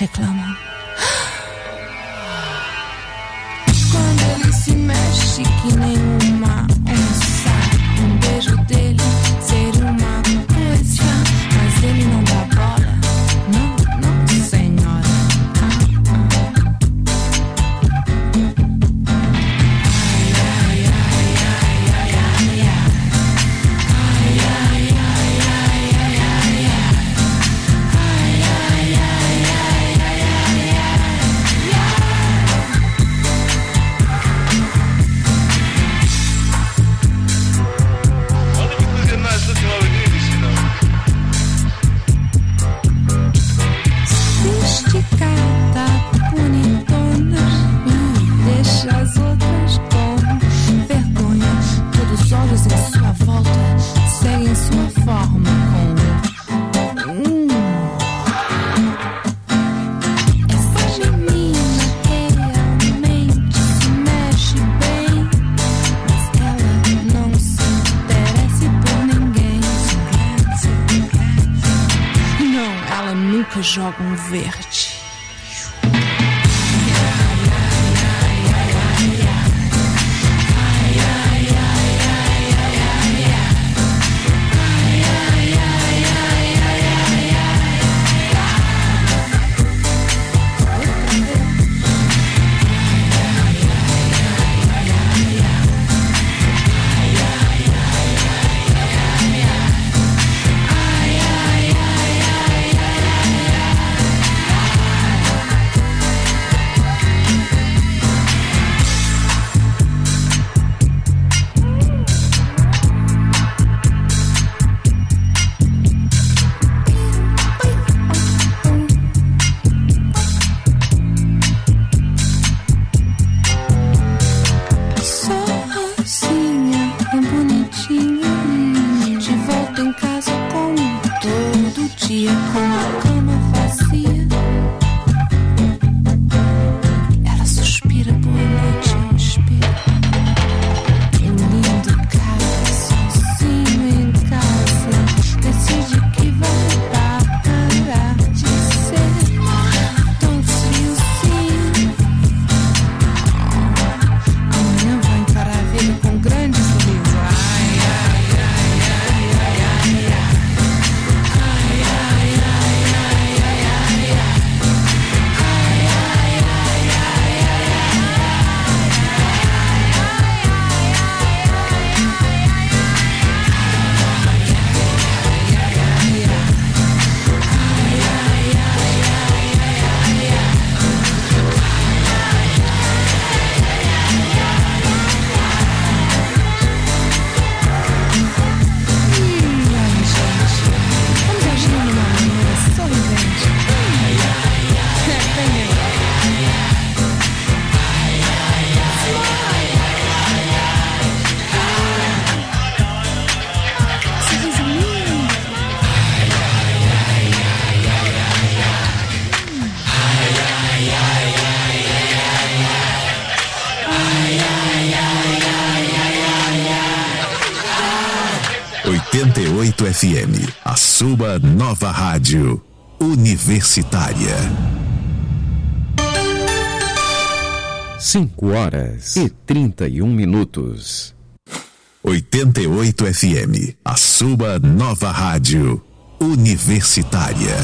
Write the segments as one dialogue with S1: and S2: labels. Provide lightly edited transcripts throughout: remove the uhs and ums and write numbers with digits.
S1: reclamam. Quando ele se mexe que nem uma onça, um beijo dele seria uma coisa, mas ele não dá bola. Não, não, senhora. Jogam verde.
S2: FM, a sua nova rádio universitária.
S3: 5h31.
S2: 88 FM, a sua nova rádio universitária.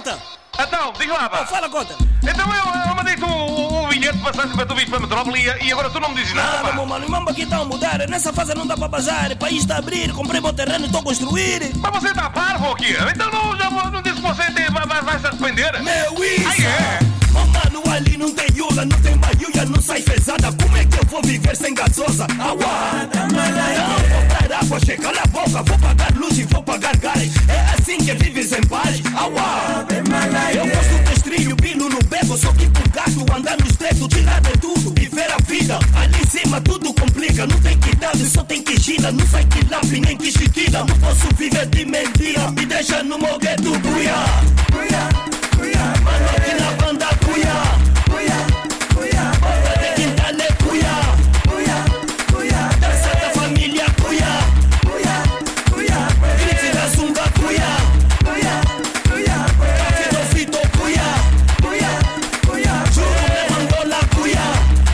S3: Cota!
S4: Então, diga lá, pá.
S3: Fala, Cota.
S4: Então eu mandei-te um bilhete de passagem para tu vir para a metrópole e agora tu não me dizes nada, pá.
S3: Meu mano, o mambo aqui está a mudar. Nessa fase não dá para bazar. O país está a abrir, comprei meu terreno e estou a construir.
S4: Mas você está parvo aqui? Então não disse que você vai se arrepender?
S3: Meu isso!
S4: Ai, é?
S3: Mano, ali não tem Yula, não tem baiuia, não sai pesada. Como é que eu vou viver sem gasosa? Aguarda, não vou parar, vou checar na boca. Vou pagar luz e vou pagar gás. É assim que vives em paz. Aguarda, eu gosto de estrilho, pino no beco. Sou tipo gato, andar nos dedos, tirar de tudo, viver a vida. Ali em cima tudo complica, não tem quidade, só tem que gira. Não sai que lápis, nem que chiquila. Não posso viver de mentira, me deixa no meu gueto, cuia. Mano, aqui na banda, cuia. Bota de quintale, cuia. Dança da família, cuia. Grife da zunga, cuia. Café do fito, cuia. Juro de Angola, cuia.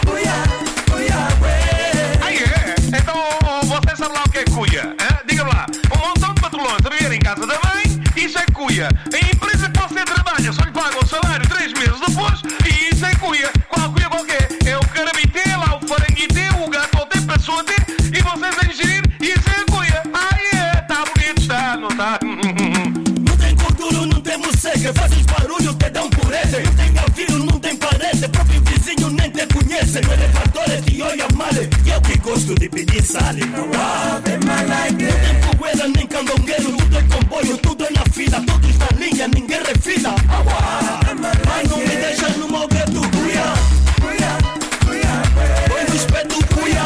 S4: Aí é? Então você sabe lá o que é cuia? Diga-me lá, um montão de patrões a viver em casa também, isso é cuia. Em empresa que você trabalha, só lhe pagam o salário 3 meses depois e isso é cuia. Qual cuia qualquer? É o carabité, lá o faranguité, o gatoté, passote e vocês a encher, isso é cuia. Aí é, tá bonito, está, não está?
S3: Não tem cultura, não tem música. Fazes barulho, te dão pureza. Não tem avião, não tem parede. Próprio vizinho nem te conhece. No elevador te olha mal. E eu que gosto de pedir sale. Não tem poeira, nem candongueiro. Tudo é comboio, tudo é na fila. Todos na linha, ninguém refila. Mas não me deixa no meu gueto, cuia. Põe no espeto, cuia.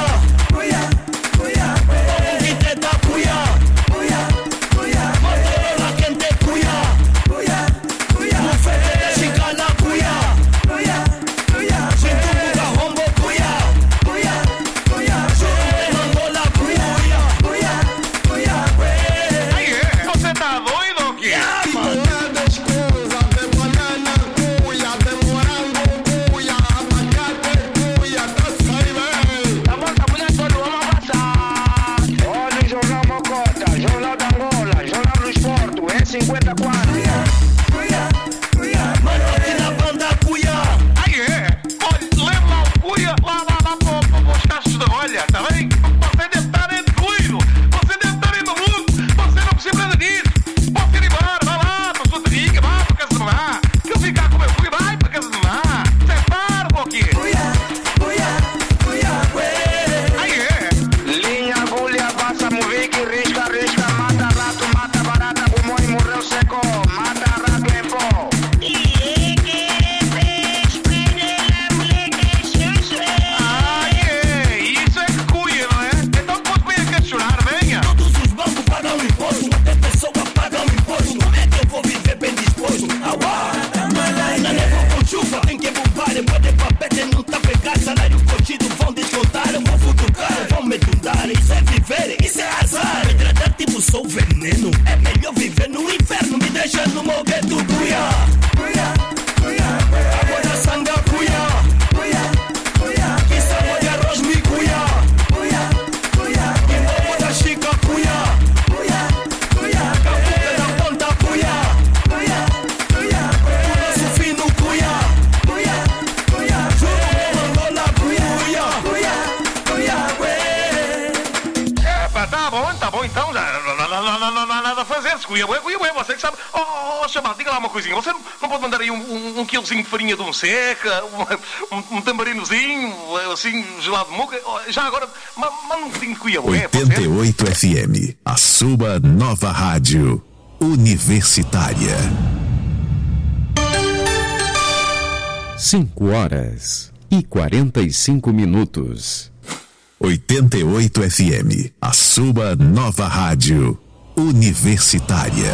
S3: Como que te dá, cuia. Motorola, quem te cuia. Bufete de chicala, cuia. Gente, buga, rombo, cuia. Juro de Angola, cuia.
S4: Aí é? Você tá doido ou quê? Você que sabe. Chamado, diga lá uma coisinha. Você não pode mandar aí um quilozinho de farinha de um seca, um tambarinozinho, assim, gelado de moca? Já agora, manda um bocadinho de cuiabué.
S2: 88 FM, a sua nova rádio universitária.
S5: 5h45.
S2: 88 FM, a sua nova rádio universitária.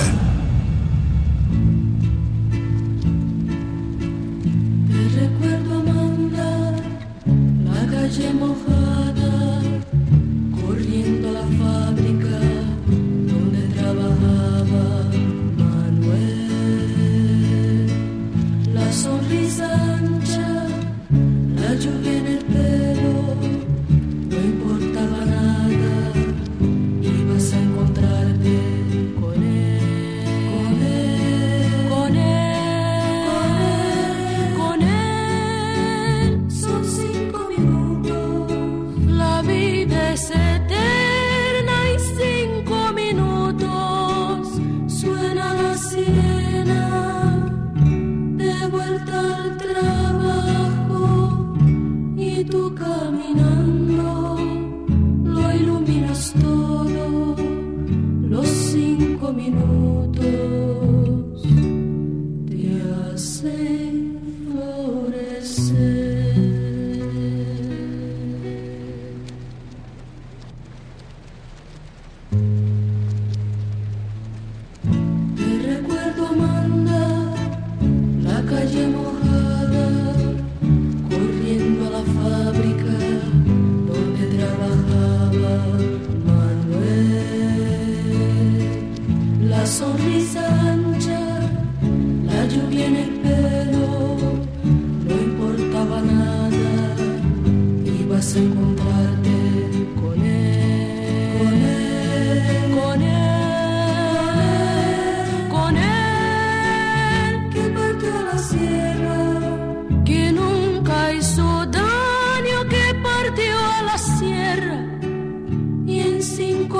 S1: Te recuerdo, Amanda, la calle mojada, corriendo a la fábrica donde trabajaba Manuel. La sonrisa ancha, la lluvia en el pelo, no importaba nada, ibas a encontrarte con él.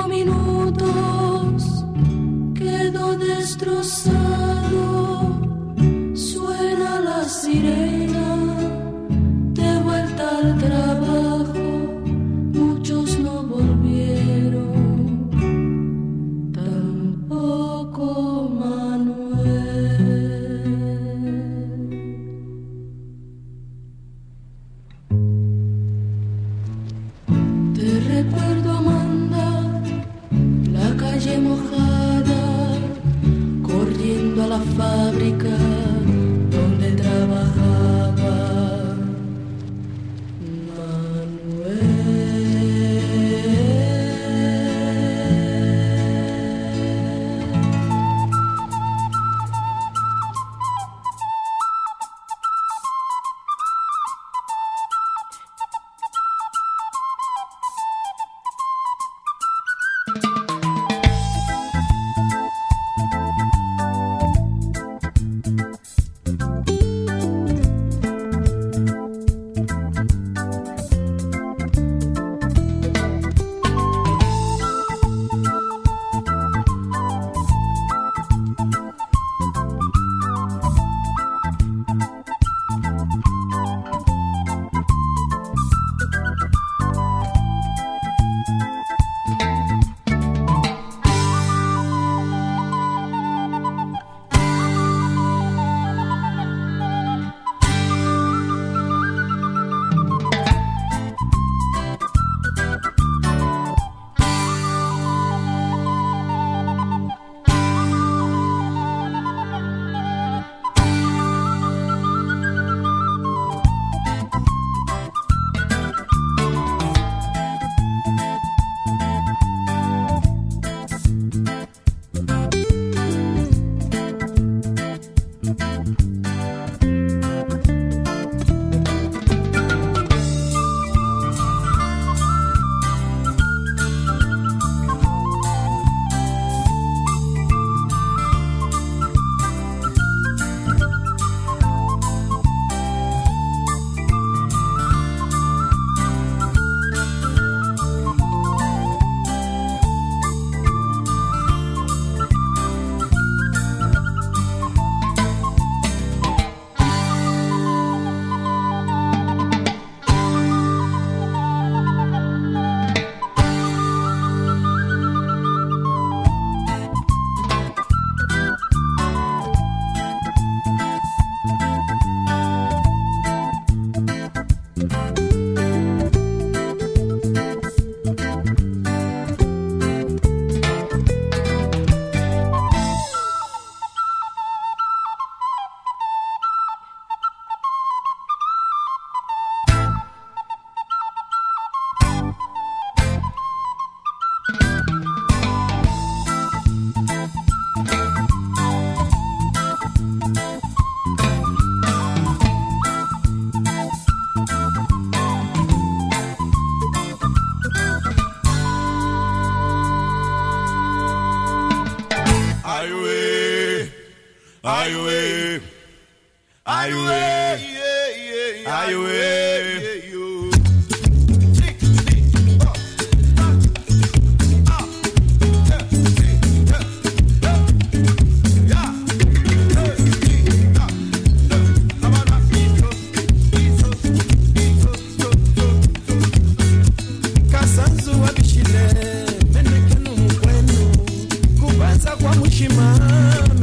S1: 5 minutos quedó destrozado. Suena la sirena de vuelta al trabajo. Muchos no volvieron, tampoco Manuel. Te recuerdo, Amanda, la calle mojada, corriendo a la fábrica donde trabajaba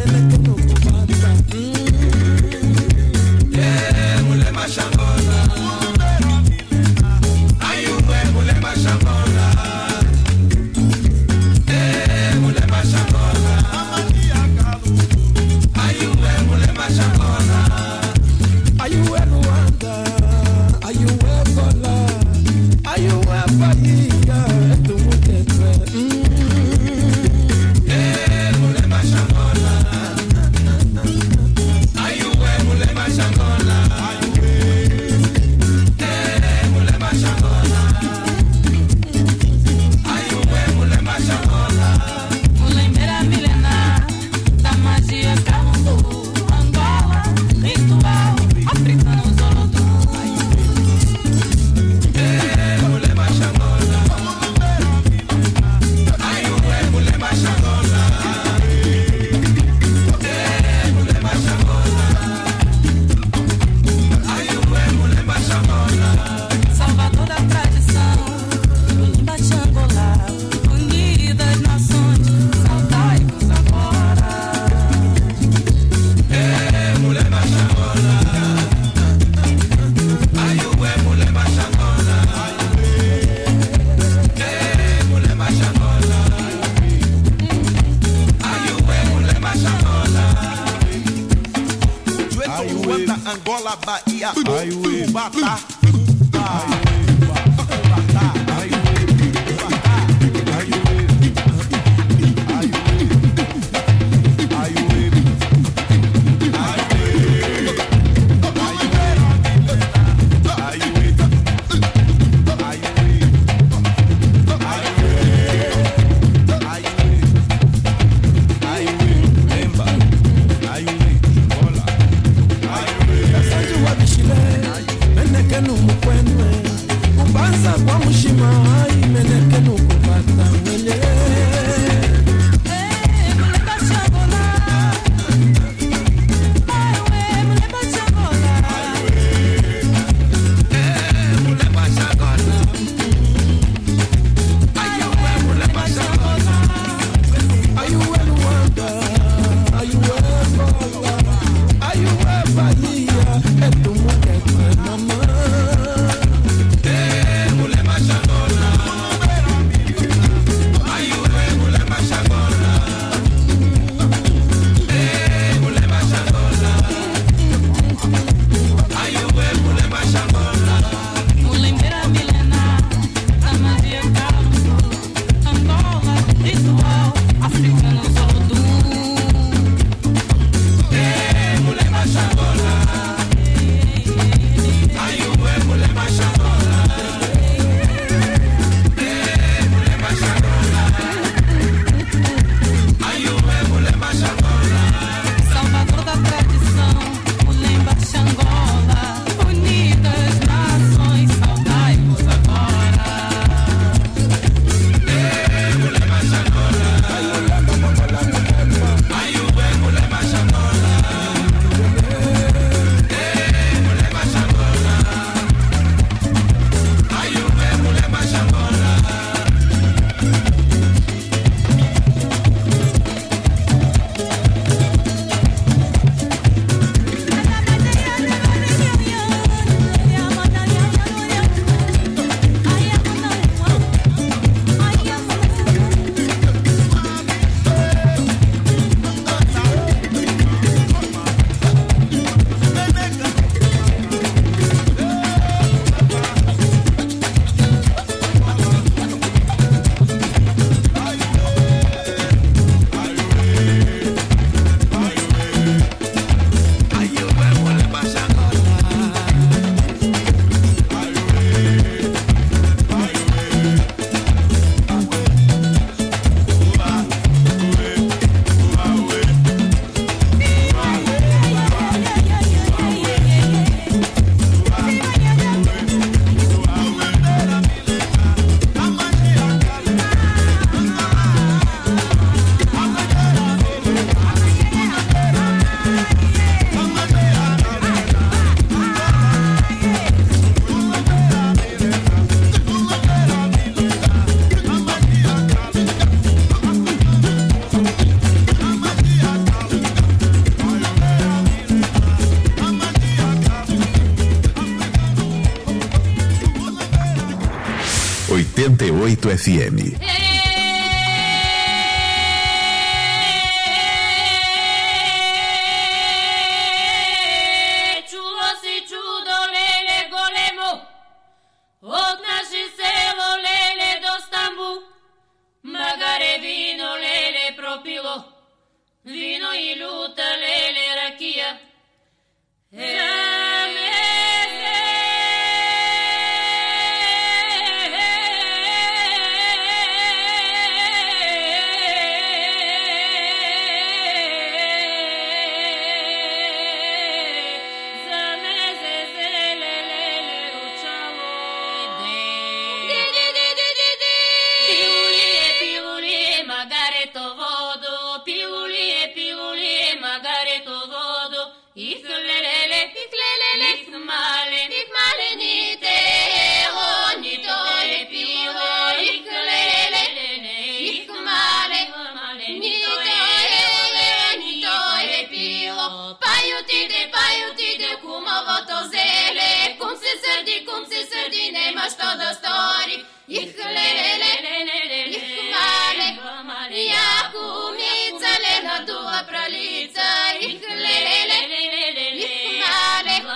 S3: Mule mashangola
S5: Angola, Bahia, Batá.
S2: FM.
S6: Пролиться, их леле, их мале,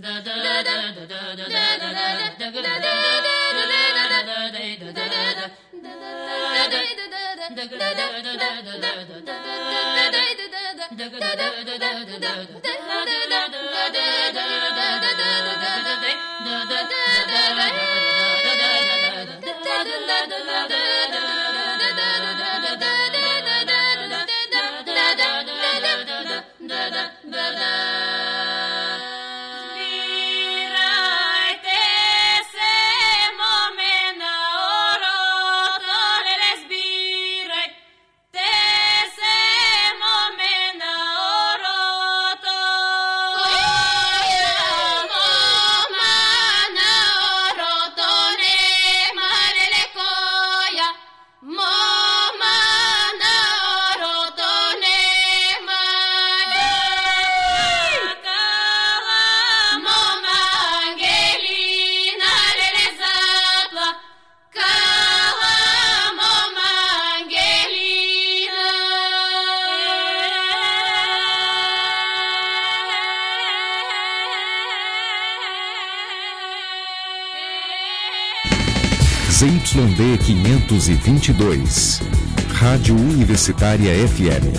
S6: ZYD 522, Rádio Universitária FM,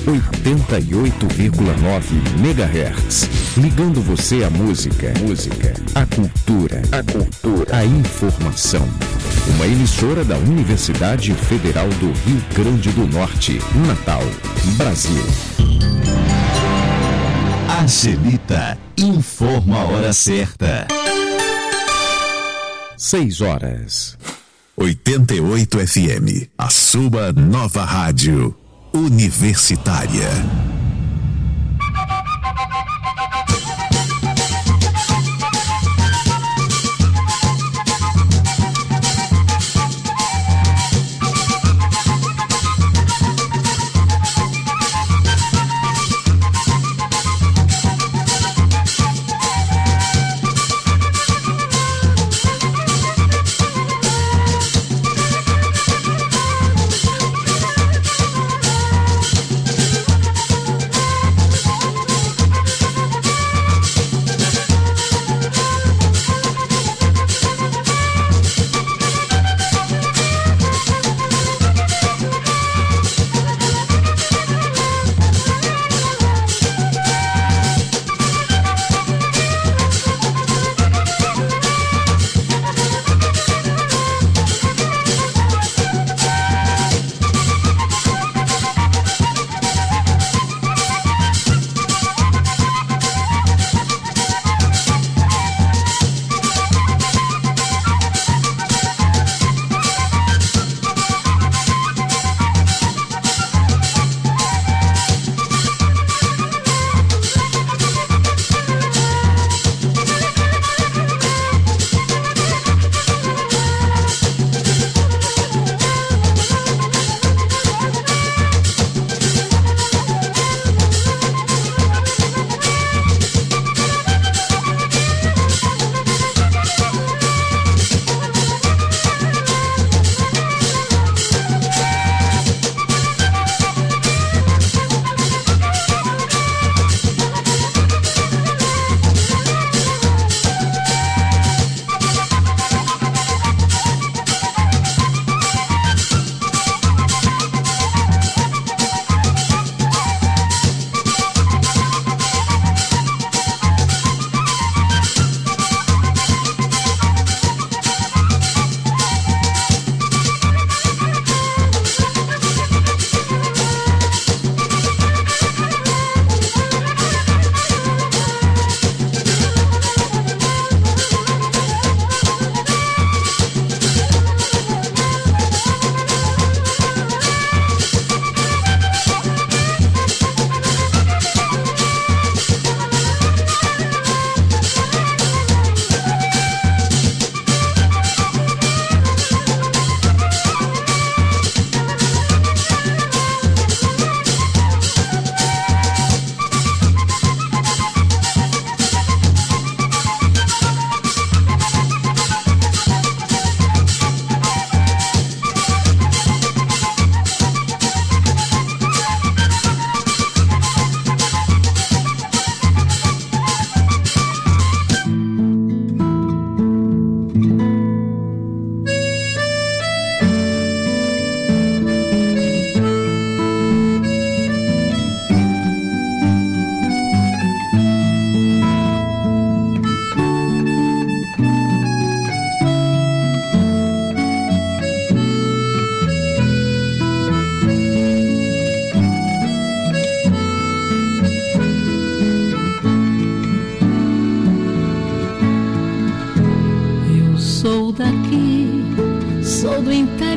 S6: 88,9 MHz, ligando você à música, à cultura, à informação. Uma emissora da Universidade Federal do Rio Grande do Norte, Natal, Brasil.
S2: A Gelita informa a hora certa.
S6: 6 horas.
S2: 88 FM, a sua nova rádio universitária.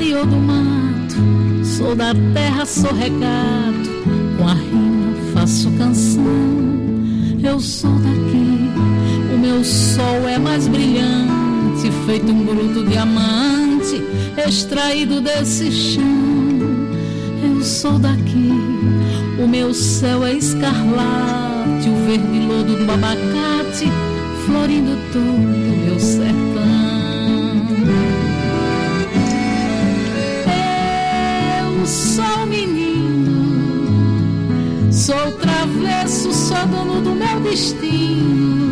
S7: interior do mato, sou da terra, sou recato, com a rima faço canção. Eu sou daqui, o meu sol é mais brilhante, feito um bruto diamante, extraído desse chão. Eu sou daqui, o meu céu é escarlate, o verde lodo do abacate, florindo todo o meu sertão. Eu sou menino, sou travesso, sou dono do meu destino.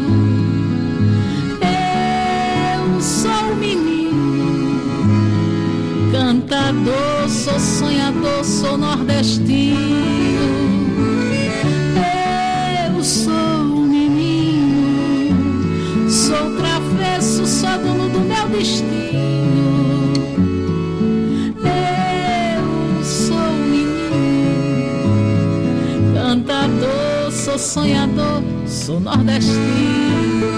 S7: Eu sou menino, cantador, sou sonhador, sou nordestino. Eu sou menino, sou travesso, sou dono do meu destino. Eu sou menino, cantador, sou sonhador, sou nordestino.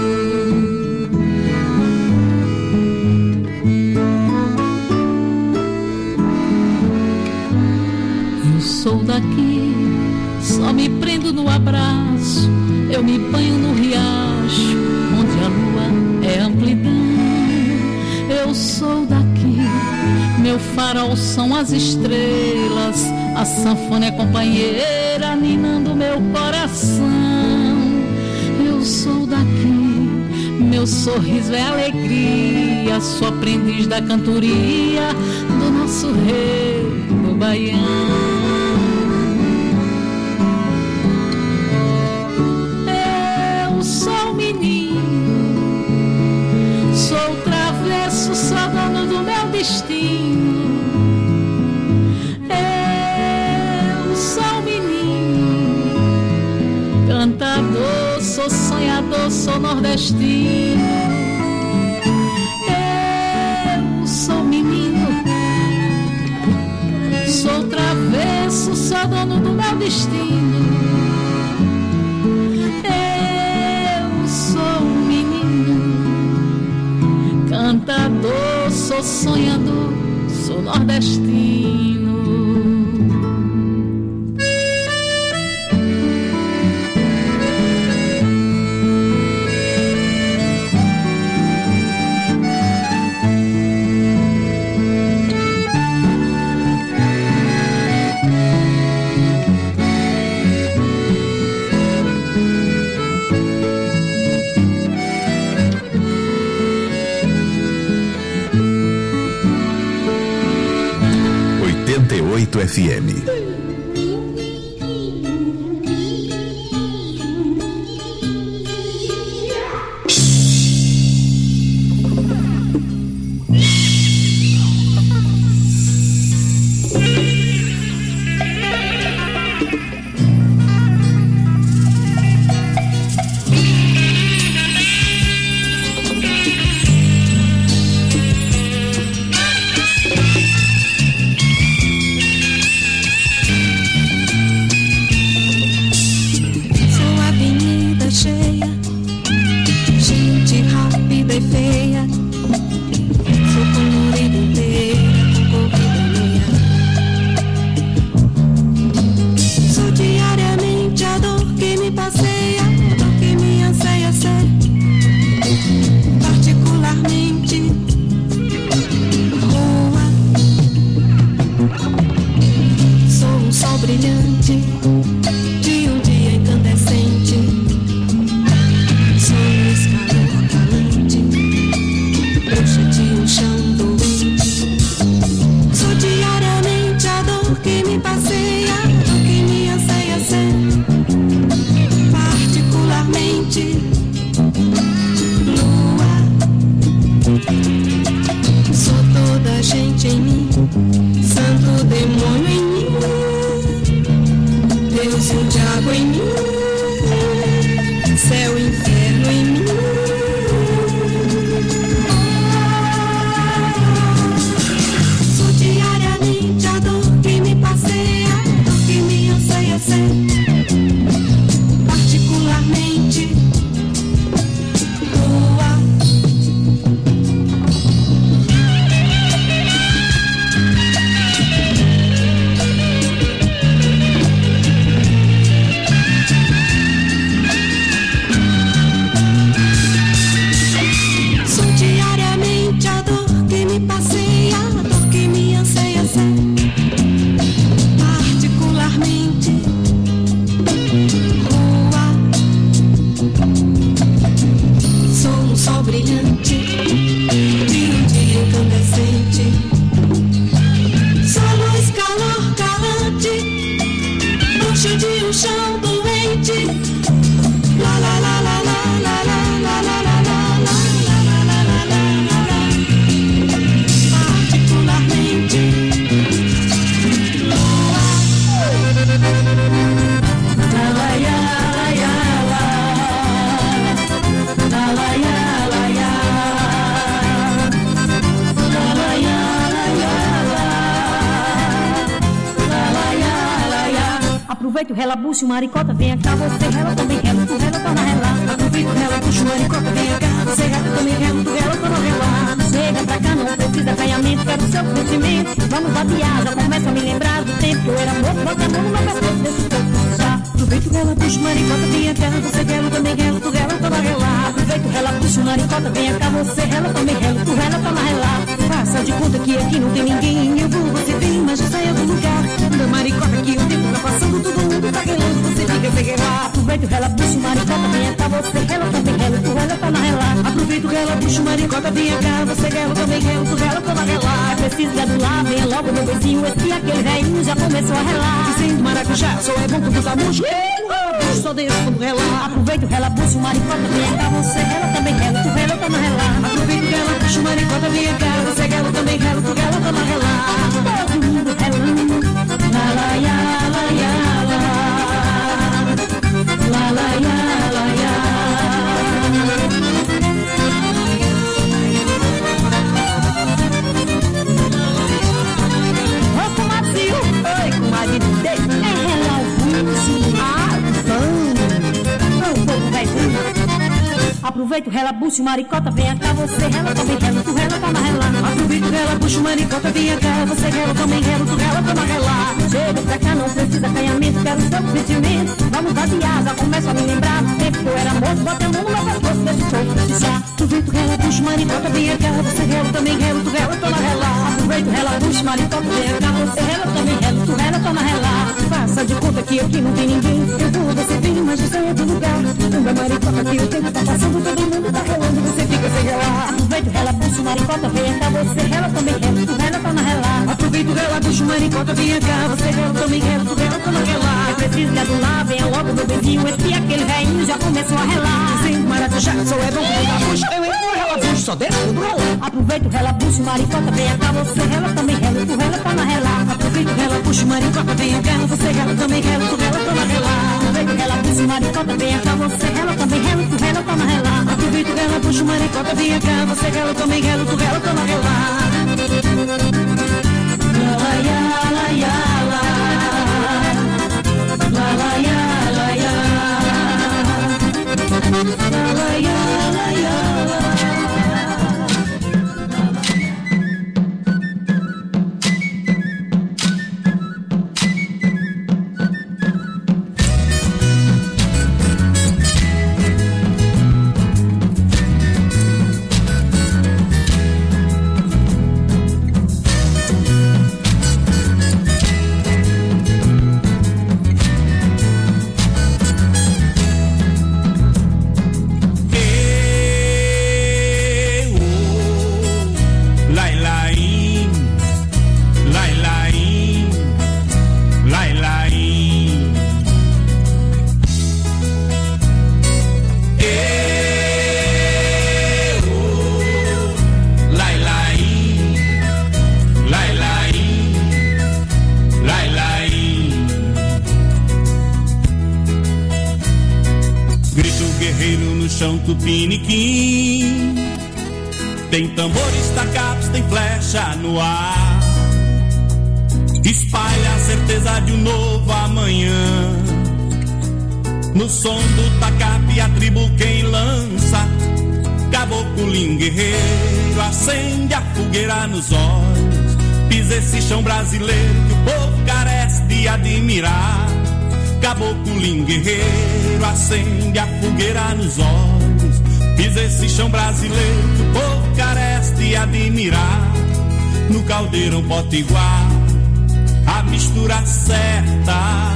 S7: Sou daqui, só me prendo no abraço, eu me banho no riacho, onde a lua é amplidão. Eu sou daqui, meu farol são as estrelas, a sanfona é companheira, ninando meu coração. Eu sou daqui, meu sorriso é alegria, sou aprendiz da cantoria do nosso rei do Baião. Sou travesso, sou dono do meu destino. Eu sou menino, cantador, sou sonhador, sou nordestino. Eu sou menino, sou travesso, sou dono do meu destino. Cantador, sou sonhador, sou nordestino.
S2: FM.
S8: rela, bucho, maricota, vem cá, você rela, também rela, tu rela, tá na rela. Aproveita, rela, bucho, maricota, vem cá, você rela, também rela, tu rela, tá na rela. Chega pra cá, não precisa acanhamento, quero o seu sentimento. Vamos vadear, já começa a me lembrar do tempo que eu era moço, bota a mão no meu pescoço, deixa o corpo puxar. Aproveita, rela, bucho, maricota, vem cá, você rela, também rela, tu rela, tá na rela. Aproveita, rela, bucho, maricota, vem cá, você rela, também rela, tu rela, tá na rela. Faça de conta que aqui não tem ninguém, eu vou, você vem, mas já sai do lugar. Da maricota que o tempo tá passando, todo mundo tá relando, você fica sem relar. Aproveita o rela, bucho, maricota, vem cá, você rela, também rela, tu rela, tá na rela. Aproveita o rela, bucho, maricota, vem cá, você rela, também rela, tu rela, tá na rela. É preciso gradular, venha logo meu beijinho, esse aquele velhinho já começou a relar. Dizendo maracujá, só é bom quando tá murcho, só deixa quando relar. Aproveita o rela, bucho, maricota, vem cá, você rela, também rela, tu rela, tá na rela. Aproveita o rela, bucho, maricota, vem cá, você rela, também rela, tu rela, tá na rela. Todo mundo relando, la la ya, la ya, la la la ya, la ya. Ô, comadre, oi, comadre, é relar o bucho, bom, povo vai tudo. Aproveita o rela, bucho, maricota, vem cá, você rela, também rela, tu rela, tá na rela. Aproveita o rela, bucho, maricota, vem cá, você rela, também rela, tu rela, tá na rela. Chega pra cá, não precisa acanhamento, quero o seu sentimento. Vamos vadear, já começo a me lembrar do tempo que eu era moço, bota a mão no meu pescoço, deixa o corpo puxar. Aproveita o rela, bucho, maricota, vem cá, você rela, também rela, tu rela, tá na rela. Aproveita o rela, bucho, maricota, vem cá, você rela, também rela, tu rela, tá na rela. Faça de conta que aqui não tem ninguém, eu vou, você vem, mas já sai do lugar. Da maricota que o tempo tá passando, todo mundo tá relando, você fica sem relar. Aproveita o rela, bucho, maricota, vem cá, você rela, também rela, tu rela, tá na rela. Aproveita o rela, bucho, maricota, vem cá, você rela, também rela, tu rela, tá na rela. É preciso gradular, venha logo meu beijinho, esse aquele velhinho já começou a relar. Sem maracujá, só é bom quando tá bucho, eu entro no rela, bucho, só deixa quando relar. Aproveita o rela, bucho, maricota, vem cá, você rela, também rela, tu rela, tá na rela. Aproveita o rela, bucho, maricota, vem cá, você rela, também rela, tu rela, tá na rela. Aproveita o rela, bucho, maricota, vem cá, você rela, também rela, tu rela, tá na rela. Aproveita o rela, bucho, maricota, vem cá, você rela, também rela, tu rela, tá na rela. La la ya, la ya, la la la ya, la ya, la la ya, la ya, la.
S3: Tupiniquim, tem tambores tacados, tem flecha no ar, espalha a certeza de um novo amanhã. No som do tacape a tribo quem lança, caboclo guerreiro acende a fogueira nos olhos. Pisa esse chão brasileiro que o povo carece de admirar. Caboclo guerreiro acende a fogueira nos olhos. Pisa esse chão brasileiro que o povo carece de admirar. No caldeirão potiguar, a mistura certa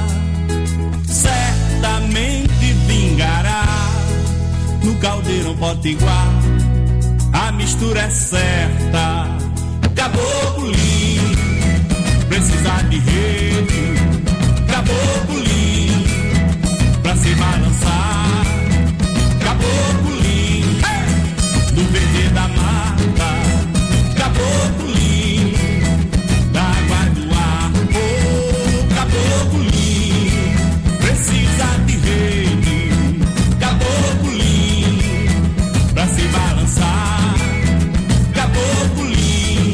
S3: certamente vingará. No caldeirão potiguar, a mistura é certa. Caboclo precisa de rede, caboclo pra se balançar. Caboclo do verde da mata, caboclo da água do ar. Oh, caboclo precisa de rede, caboclo pra se balançar. Caboclo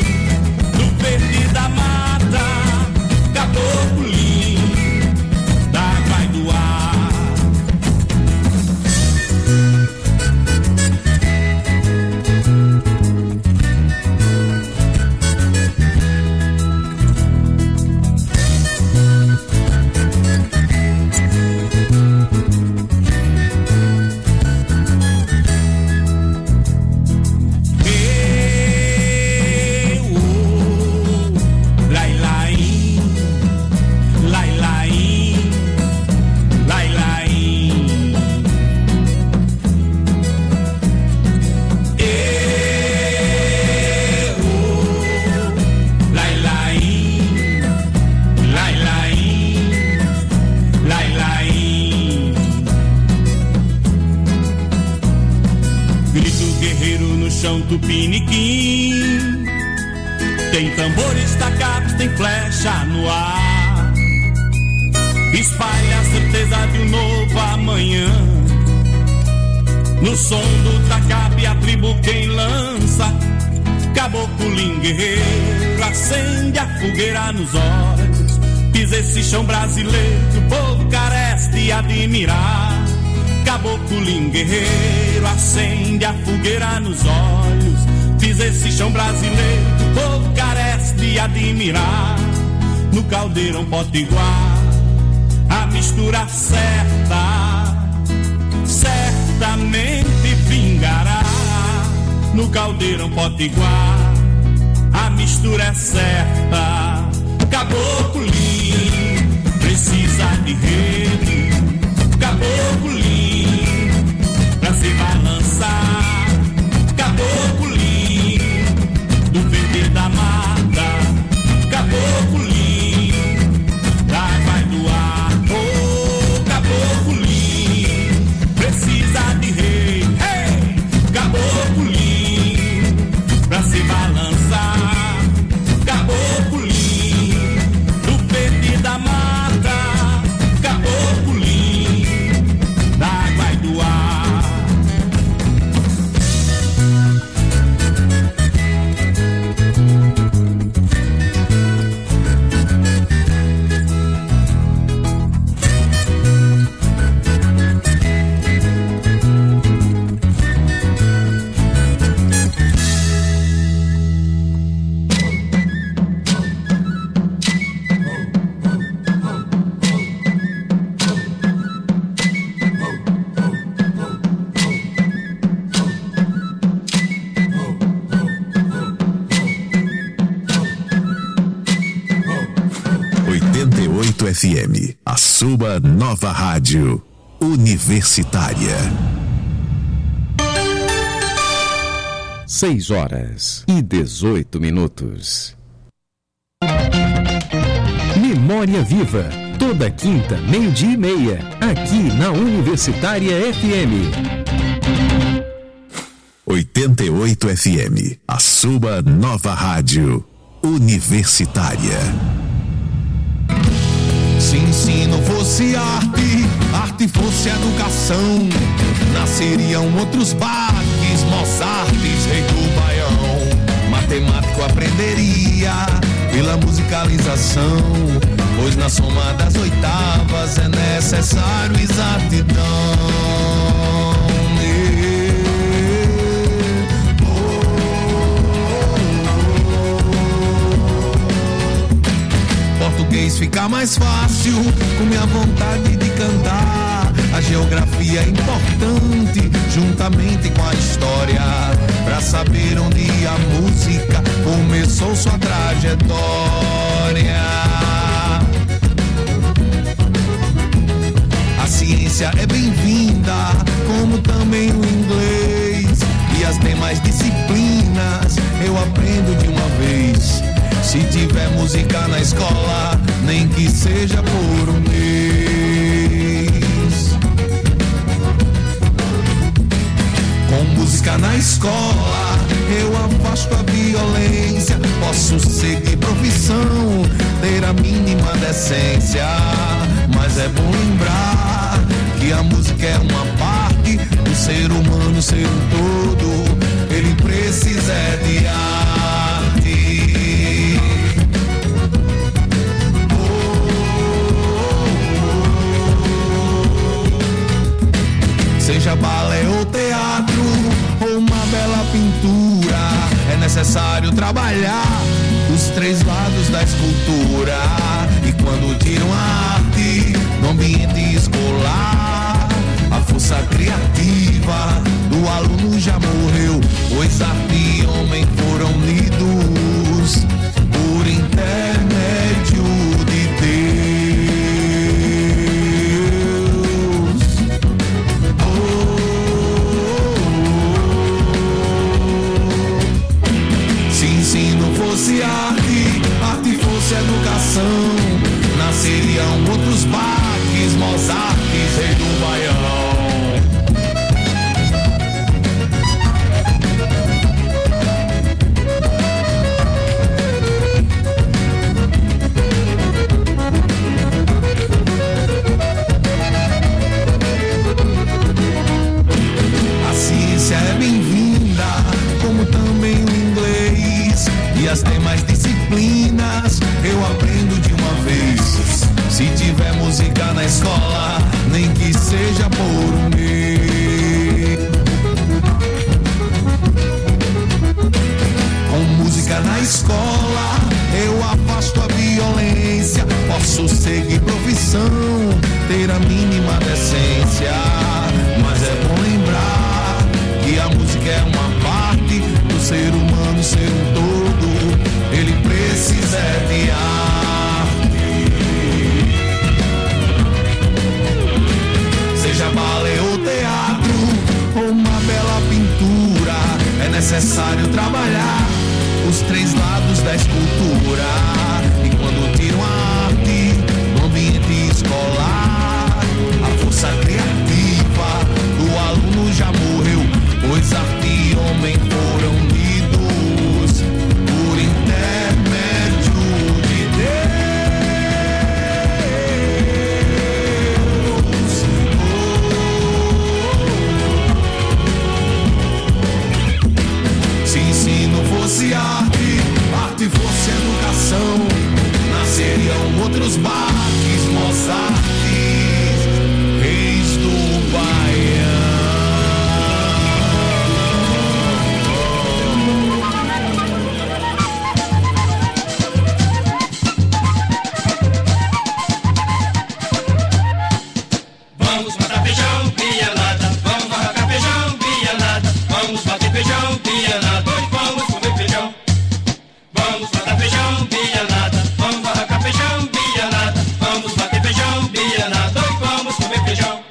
S3: do verde da mata, caboclo guerreiro no chão tupiniquim. Tem tambores tacados, tem flecha no ar. Espalha a certeza de um novo amanhã. No som do tacape a tribo quem lança. Caboclo guerreiro acende a fogueira nos olhos. Pisa esse chão brasileiro que o povo carece de admirar. Caboclo guerreiro acende a fogueira nos olhos. Pisa esse chão brasileiro que o povo carece de admirar. No caldeirão potiguar a mistura certa certamente vingará. No caldeirão potiguar a mistura é certa. Caboclo precisa de rede. Caboclo pra se balançar. Caboclo do verde da mata. Caboclo da água e do ar. Oh, caboclo precisa de rei. Hey! Caboclo pra se balançar. Caboclo do verde da mata. Caboclo da água e do ar.
S2: 88 FM, a sua nova rádio universitária.
S6: 6h18. Memória Viva, toda quinta, 12:30, aqui na Universitária FM.
S2: 88 FM, a sua nova rádio universitária.
S5: Se ensino fosse arte, arte fosse educação, nasceriam outros Baches, Mozartes, rei do Baião. Matemático aprenderia pela musicalização, pois na soma das oitavas é necessário exatidão. Português fica mais fácil com minha vontade de cantar. A geografia é importante juntamente com a história, pra saber onde a música começou sua trajetória. A ciência é bem-vinda, como também o inglês, e as demais disciplinas eu aprendo de uma vez. Se tiver música na escola, nem que seja por um mês. Com música na escola, eu afasto a violência. Posso seguir profissão, ter a mínima decência. Mas é bom lembrar que a música é uma parte do ser humano, ser um todo. Ele precisa de arte. Seja balé ou teatro, ou uma bela pintura, é necessário trabalhar os três lados da escultura. E quando tiram a arte no ambiente escolar, a força criativa do aluno já morreu, pois arte e homem foram unidos por intermédio de Deus. Se não fosse arte, arte fosse educação, nasceriam outros Baches, Mozartes, necessário trabalhar os três lados da escultura. E quando tiram a arte do ambiente escolar, a força criativa do aluno já morreu, pois arte e homem foram unidos por intermédio de Deus. Se ensino fosse arte, arte fosse educação, nasceriam outros Baques, Mozartes, reis do Baião.
S3: Vamos matar feijão, pianada. Vamos barracar feijão, pianada. Vamos bater feijão, pianada. Hoje vamos comer feijão. Vamos matar feijão, pianada. Vamos barracar feijão, pianada. Vamos bater feijão, pianada. Hoje vamos comer feijão.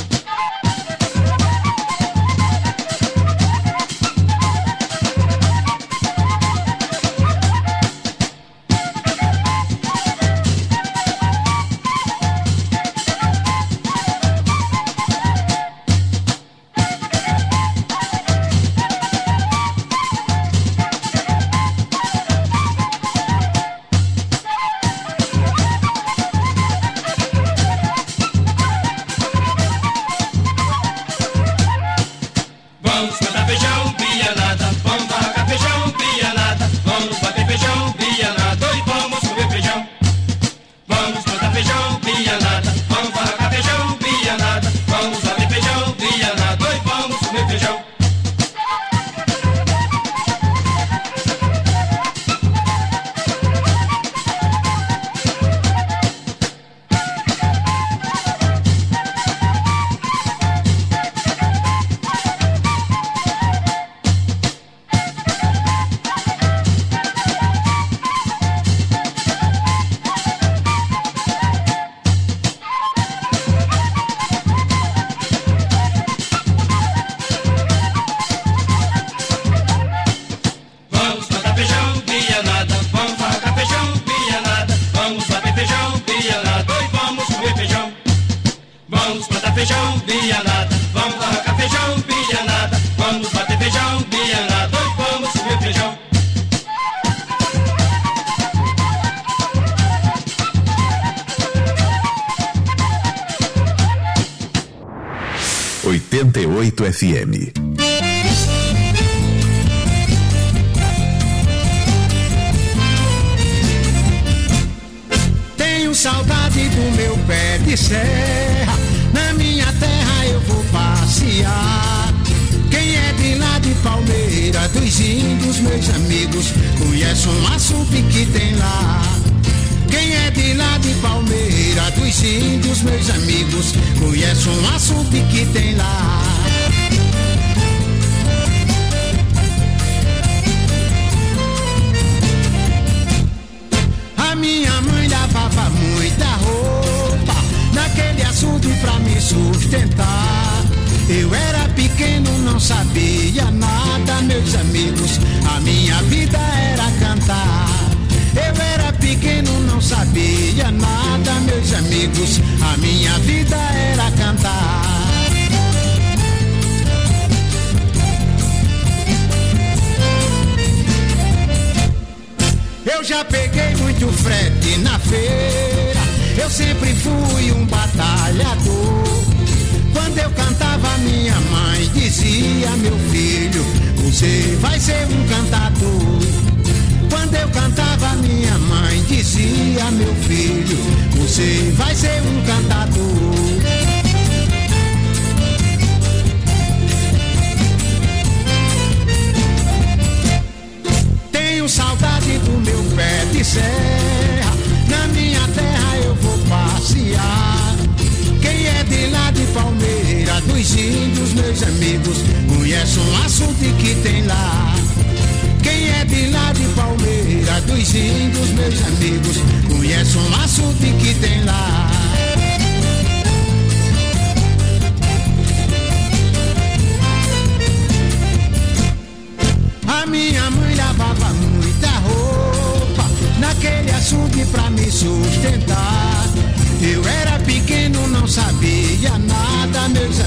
S3: Vamos matar feijão, pianada. Vamos barracar feijão, pianada. Vamos bater feijão, pianada. Hoje vamos comer feijão. Vamos matar feijão, pianada. Vamos barracar feijão, pianada. Vamos bater feijão, pianada. Hoje vamos comer feijão. Vamos matar feijão, pianada. Vamos barracar feijão, pianada. Vamos bater feijão, pianada. Hoje vamos comer feijão. Vamos matar feijão, pianada. Vamos barracar feijão, pianada. Vamos bater feijão, pianada. Hoje vamos comer feijão.
S2: ...88 FM.
S9: Tenho saudade do meu pé de serra. Na minha terra eu vou passear. Quem é de lá de Palmeira, dos índios, meus amigos, conhece um açude que tem lá. Quem é de lá de Palmeira, dos índios, meus amigos, conhece um açude que tem lá. A minha mãe lavava muita roupa naquele açude pra me sustentar. Eu era pequeno, não sabia nada, meus amigos, a minha vida era cantar. Eu era pequeno, não sabia nada, meus amigos, a minha vida era cantar. Eu já peguei muito frete na feira, eu sempre fui um batalhador. Quando eu cantava, minha mãe dizia: meu filho, você vai ser um cantador. Quando eu cantava, minha mãe dizia: meu filho, você vai ser um cantador. Tenho saudade do meu pé de serra. Na minha terra eu vou passear. Quem é de lá de Palmeira, dos índios, meus amigos, conhece um açude que tem lá. Quem é de lá de Palmeira, dos índios, meus amigos, conhece um açude que tem lá. açougue pra me sustentar. Eu era pequeno, não sabia nada, meus